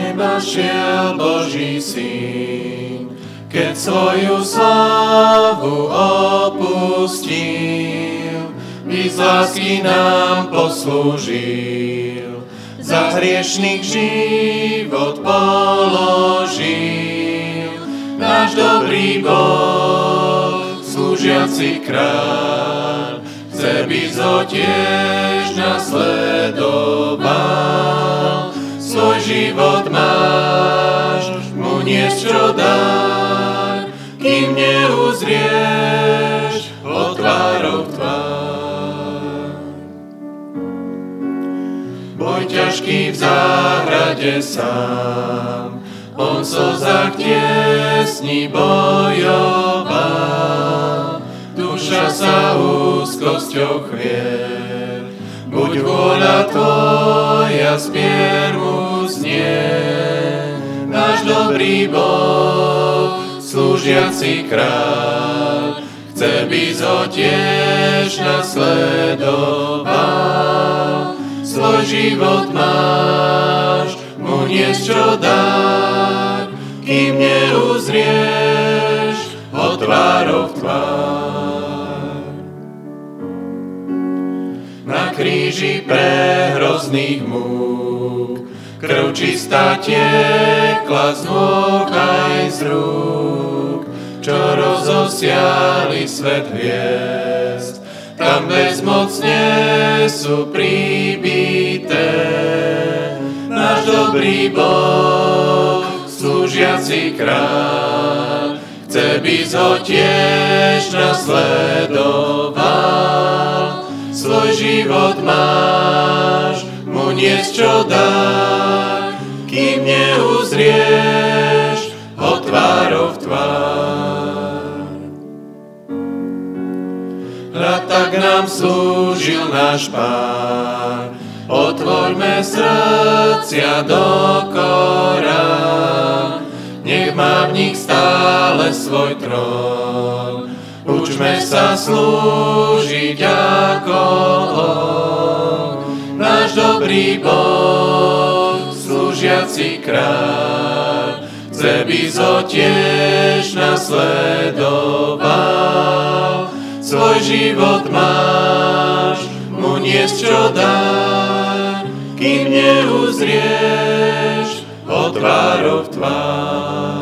neba šiel Boží syn, keď svoju slavu opustil, by z lásky nám poslúžil, za hriešných život položil. Náš dobrý Boh, slúžiaci kráľ, chce by ho tiež nasledoval. Svoj život máš, mu niesť čo dať, kým neuzrieš od tvárov tvár. Boj ťažký v záhrade sám, on v slzách tiesni bojoval. Duša sa úzkosťou chvie, buď vôľa tvoja spier mu znie. Náš dobrý Boh, slúžiaci kráľ, chce by ho tiež nasledoval. Svoj život máš, mu niesť čo dať, kým neuzrieš od tvárov tvár. Na kríži pre hrozných múk krv čistá tiekla z nôh aj z rúk, čo rozosiali svet hviezd. Tam bezmocne sú pribité. Náš dobrý Boh, slúžiaci kráľ, chce by ho tiež nasledoval. Svoj život máš, mu niesť čo dať, kým neuzrieš od tvárov tvár. Hľa tak nám slúžil náš Pán, otvoľme srdcia dokora, nech má v nich stále svoj trón. Učme sa slúžiť ako on, náš dobrý Boh, slúžiaci kráľ, chce by ho tiež nasledoval. Svoj život máš, mu niesť čo dať, kým neuzrieš od tvárov tvár.